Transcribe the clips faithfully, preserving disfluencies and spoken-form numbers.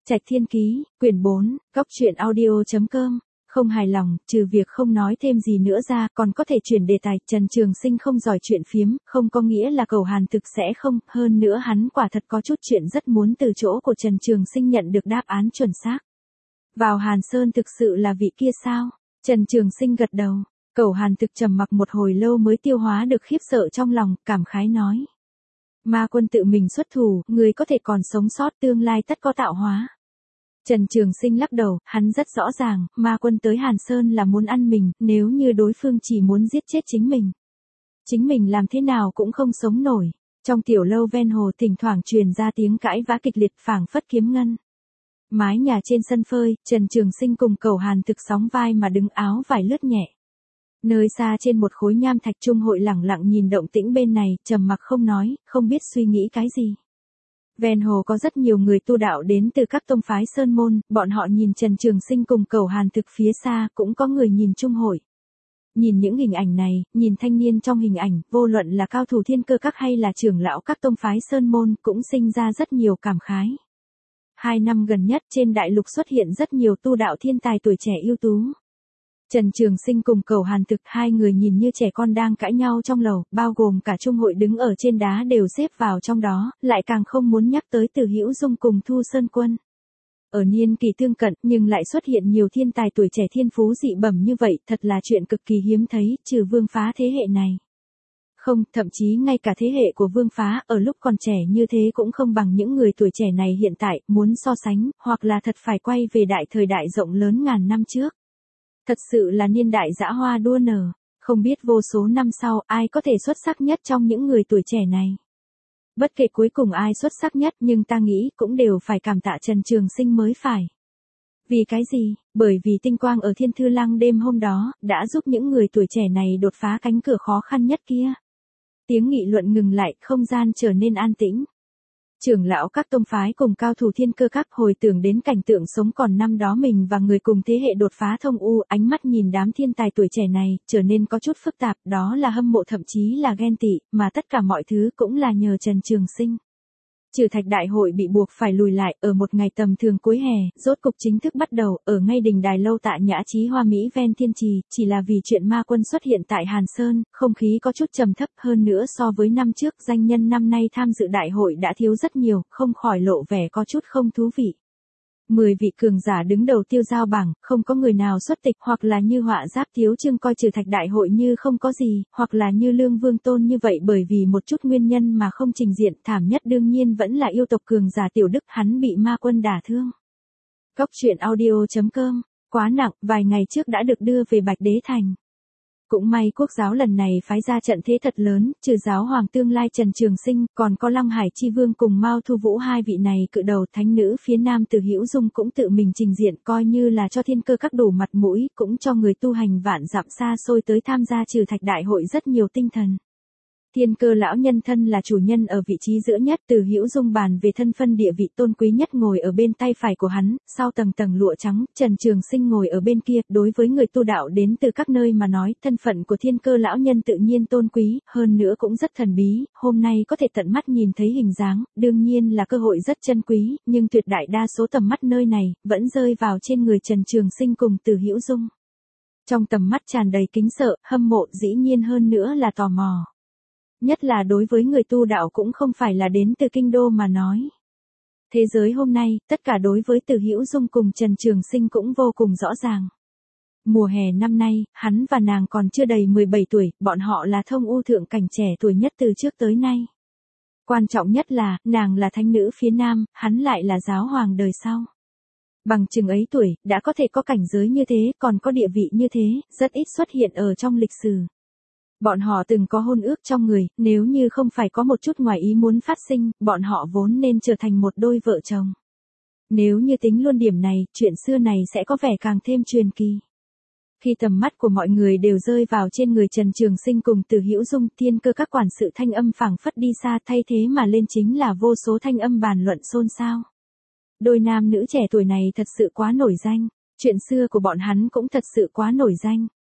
Trạch Thiên Ký, quyển bốn, góc truyện audio.com. Không hài lòng, trừ việc không nói thêm gì nữa ra, còn có thể chuyển đề tài. Trần Trường Sinh không giỏi chuyện phiếm, không có nghĩa là Cầu Hàn Thực sẽ không, hơn nữa hắn quả thật có chút chuyện rất muốn từ chỗ của Trần Trường Sinh nhận được đáp án chuẩn xác. Vào Hàn Sơn thực sự là vị kia sao? Trần Trường Sinh gật đầu. Cầu Hàn Thực trầm mặc một hồi lâu mới tiêu hóa được khiếp sợ trong lòng, cảm khái nói. Ma Quân tự mình xuất thủ, người có thể còn sống sót, tương lai tất có tạo hóa. Trần Trường Sinh lắc đầu, hắn rất rõ ràng, Ma Quân tới Hàn Sơn là muốn ăn mình, nếu như đối phương chỉ muốn giết chết chính mình. Chính mình làm thế nào cũng không sống nổi. Trong tiểu lâu ven hồ thỉnh thoảng truyền ra tiếng cãi vã kịch liệt, phảng phất kiếm ngân. Mái nhà trên sân phơi, Trần Trường Sinh cùng Cầu Hàn Thực sóng vai mà đứng, áo vải lướt nhẹ. Nơi xa trên một khối nham thạch Trung Hội lẳng lặng nhìn động tĩnh bên này, trầm mặc không nói, không biết suy nghĩ cái gì. Ven hồ có rất nhiều người tu đạo đến từ các tông phái sơn môn, bọn họ nhìn Trần Trường Sinh cùng Cầu Hàn Thực phía xa, cũng có người nhìn Trung Hội. Nhìn những hình ảnh này, nhìn thanh niên trong hình ảnh, vô luận là cao thủ thiên cơ các hay là trưởng lão các tông phái sơn môn, cũng sinh ra rất nhiều cảm khái. Hai năm gần nhất trên đại lục xuất hiện rất nhiều tu đạo thiên tài tuổi trẻ ưu tú. Trần Trường Sinh cùng Cầu Hàn Thực, hai người nhìn như trẻ con đang cãi nhau trong lầu, bao gồm cả Trung Hội đứng ở trên đá đều xếp vào trong đó, lại càng không muốn nhắc tới Từ Hữu Dung cùng Thu Sơn Quân. Ở niên kỳ tương cận, nhưng lại xuất hiện nhiều thiên tài tuổi trẻ thiên phú dị bẩm như vậy, thật là chuyện cực kỳ hiếm thấy, trừ Vương Phá thế hệ này. Không, thậm chí ngay cả thế hệ của Vương Phá, ở lúc còn trẻ như thế cũng không bằng những người tuổi trẻ này hiện tại, muốn so sánh, hoặc là thật phải quay về đại thời đại rộng lớn ngàn năm trước. Thật sự là niên đại dã hoa đua nở, không biết vô số năm sau ai có thể xuất sắc nhất trong những người tuổi trẻ này. Bất kể cuối cùng ai xuất sắc nhất, nhưng ta nghĩ cũng đều phải cảm tạ Trần Trường Sinh mới phải. Vì cái gì? Bởi vì tinh quang ở Thiên Thư Lăng đêm hôm đó, đã giúp những người tuổi trẻ này đột phá cánh cửa khó khăn nhất kia. Tiếng nghị luận ngừng lại, không gian trở nên an tĩnh. Trưởng lão các tông phái cùng cao thủ thiên cơ các hồi tưởng đến cảnh tượng sống còn năm đó mình và người cùng thế hệ đột phá thông u, ánh mắt nhìn đám thiên tài tuổi trẻ này, trở nên có chút phức tạp, đó là hâm mộ thậm chí là ghen tị, mà tất cả mọi thứ cũng là nhờ Trần Trường Sinh. Trừ Thạch Đại hội bị buộc phải lùi lại, ở một ngày tầm thường cuối hè, rốt cục chính thức bắt đầu, ở ngay đình đài lâu Tạ Nhã Chí Hoa Mỹ ven thiên trì, chỉ là vì chuyện Ma Quân xuất hiện tại Hàn Sơn, không khí có chút trầm thấp hơn nữa so với năm trước, danh nhân năm nay tham dự đại hội đã thiếu rất nhiều, không khỏi lộ vẻ có chút không thú vị. Mười vị cường giả đứng đầu tiêu giao bảng, không có người nào xuất tịch, hoặc là như Họa Giáp Thiếu Chương coi Trừ Thạch Đại hội như không có gì, hoặc là như Lương Vương Tôn như vậy bởi vì một chút nguyên nhân mà không trình diện, thảm nhất đương nhiên vẫn là yêu tộc cường giả Tiểu Đức, hắn bị Ma Quân đả thương. Góc truyện audio.com, quá nặng, vài ngày trước đã được đưa về Bạch Đế Thành. Cũng may quốc giáo lần này phái ra trận thế thật lớn, trừ giáo hoàng tương lai Trần Trường Sinh, còn có Lăng Hải Chi Vương cùng Mao Thu Vũ hai vị này cự đầu thánh nữ phía nam Từ Hữu Dung cũng tự mình trình diện, coi như là cho thiên cơ các đủ mặt mũi, cũng cho người tu hành vạn dặm xa xôi tới tham gia Trừ Thạch Đại hội rất nhiều tinh thần. Thiên Cơ lão nhân thân là chủ nhân ở vị trí giữa nhất, Từ Hữu Dung bàn về thân phân địa vị tôn quý nhất ngồi ở bên tay phải của hắn, sau tầng tầng lụa trắng, Trần Trường Sinh ngồi ở bên kia, đối với người tu đạo đến từ các nơi mà nói, thân phận của Thiên Cơ lão nhân tự nhiên tôn quý, hơn nữa cũng rất thần bí, hôm nay có thể tận mắt nhìn thấy hình dáng, đương nhiên là cơ hội rất chân quý, nhưng tuyệt đại đa số tầm mắt nơi này, vẫn rơi vào trên người Trần Trường Sinh cùng Từ Hữu Dung. Trong tầm mắt tràn đầy kính sợ, hâm mộ, dĩ nhiên hơn nữa là tò mò. Nhất là đối với người tu đạo cũng không phải là đến từ kinh đô mà nói. Thế giới hôm nay, tất cả đối với Từ Hữu Dung cùng Trần Trường Sinh cũng vô cùng rõ ràng. Mùa hè năm nay, hắn và nàng còn chưa đầy mười bảy tuổi, bọn họ là thông u thượng cảnh trẻ tuổi nhất từ trước tới nay. Quan trọng nhất là, nàng là thánh nữ phía nam, hắn lại là giáo hoàng đời sau. Bằng chừng ấy tuổi, đã có thể có cảnh giới như thế, còn có địa vị như thế, rất ít xuất hiện ở trong lịch sử. Bọn họ từng có hôn ước trong người, nếu như không phải có một chút ngoài ý muốn phát sinh, bọn họ vốn nên trở thành một đôi vợ chồng. Nếu như tính luôn điểm này, chuyện xưa này sẽ có vẻ càng thêm truyền kỳ. Khi tầm mắt của mọi người đều rơi vào trên người Trần Trường Sinh cùng Từ Hữu Dung, thiên cơ các quản sự thanh âm phảng phất đi xa, thay thế mà lên chính là vô số thanh âm bàn luận xôn xao. Đôi nam nữ trẻ tuổi này thật sự quá nổi danh, chuyện xưa của bọn hắn cũng thật sự quá nổi danh.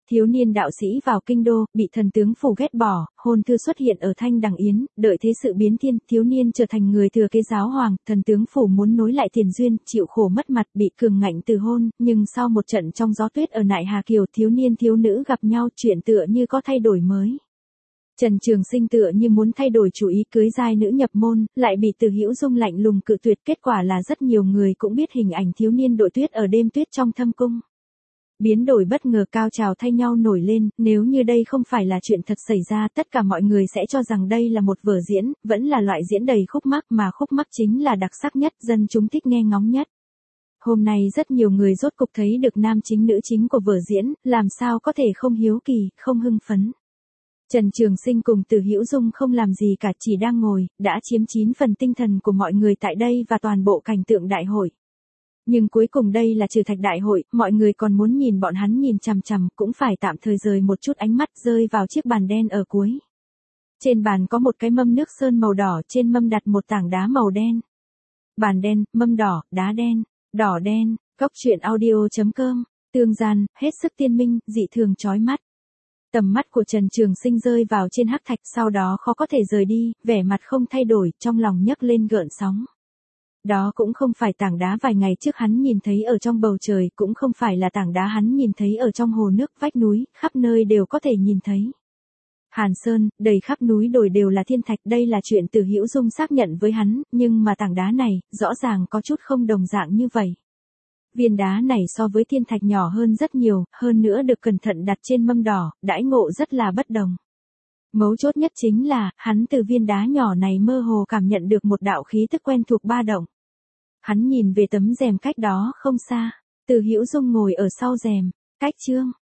Thiếu niên đạo sĩ vào kinh đô, bị thần tướng phủ ghét bỏ, hôn thư xuất hiện ở Thanh Đằng Yến, đợi thế sự biến thiên, thiếu niên trở thành người thừa kế giáo hoàng, thần tướng phủ muốn nối lại tiền duyên, chịu khổ mất mặt, bị cường ngạnh từ hôn, nhưng sau một trận trong gió tuyết ở Nại Hà Kiều, thiếu niên thiếu nữ gặp nhau, chuyện tựa như có thay đổi mới. Trần Trường Sinh tựa như muốn thay đổi chủ ý cưới giai nữ nhập môn, lại bị Từ Hữu Dung lạnh lùng cự tuyệt, kết quả là rất nhiều người cũng biết hình ảnh thiếu niên đội tuyết ở đêm tuyết trong thâm cung. Biến đổi bất ngờ cao trào thay nhau nổi lên, nếu như đây không phải là chuyện thật xảy ra, tất cả mọi người sẽ cho rằng đây là một vở diễn, vẫn là loại diễn đầy khúc mắc mà khúc mắc chính là đặc sắc nhất, dân chúng thích nghe ngóng nhất. Hôm nay rất nhiều người rốt cục thấy được nam chính nữ chính của vở diễn, làm sao có thể không hiếu kỳ, không hưng phấn. Trần Trường Sinh cùng Từ Hữu Dung không làm gì cả, chỉ đang ngồi, đã chiếm chín phần tinh thần của mọi người tại đây và toàn bộ cảnh tượng đại hội. Nhưng cuối cùng đây là trừ thạch đại hội, mọi người còn muốn nhìn bọn hắn nhìn chằm chằm, cũng phải tạm thời rời một chút ánh mắt rơi vào chiếc bàn đen ở cuối. Trên bàn có một cái mâm nước sơn màu đỏ, trên mâm đặt một tảng đá màu đen. Bàn đen, mâm đỏ, đá đen, đỏ đen, Cốc truyện audio chấm com, tương gian, hết sức tiên minh, dị thường chói mắt. Tầm mắt của Trần Trường Sinh rơi vào trên hắc thạch, sau đó khó có thể rời đi, vẻ mặt không thay đổi, trong lòng nhấc lên gợn sóng. Đó cũng không phải tảng đá vài ngày trước hắn nhìn thấy ở trong bầu trời, cũng không phải là tảng đá hắn nhìn thấy ở trong hồ nước, vách núi, khắp nơi đều có thể nhìn thấy. Hàn Sơn, đầy khắp núi đồi đều là thiên thạch, đây là chuyện Từ Hữu Dung xác nhận với hắn, nhưng mà tảng đá này, rõ ràng có chút không đồng dạng như vậy. Viên đá này so với thiên thạch nhỏ hơn rất nhiều, hơn nữa được cẩn thận đặt trên mâm đỏ, đãi ngộ rất là bất đồng. Mấu chốt nhất chính là, hắn từ viên đá nhỏ này mơ hồ cảm nhận được một đạo khí tức quen thuộc ba động. Hắn nhìn về tấm rèm cách đó không xa, Từ Hữu Dung ngồi ở sau rèm, cách chương.